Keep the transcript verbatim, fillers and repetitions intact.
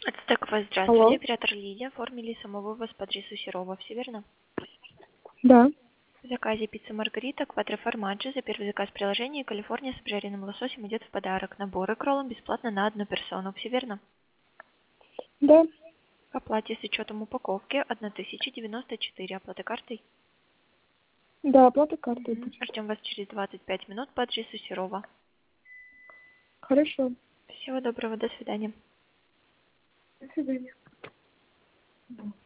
Ацтек, вас здравствуйте. Алло. Оператор Лидия. Оформили самовывоз по адресу Серова. Все верно? Да. В заказе пицца Маргарита, квадроформаджи. За первый заказ приложения Калифорния с обжаренным лососем идет в подарок. Набор к роллам бесплатно на одну персону. Все верно? Да. К оплате с учетом упаковки тысяча девяносто четыре. Оплата картой. Да, оплата картой Угу. будет. Ждем вас через двадцать пять минут по адресу Серова. Хорошо. Всего доброго. До свидания. До свидания.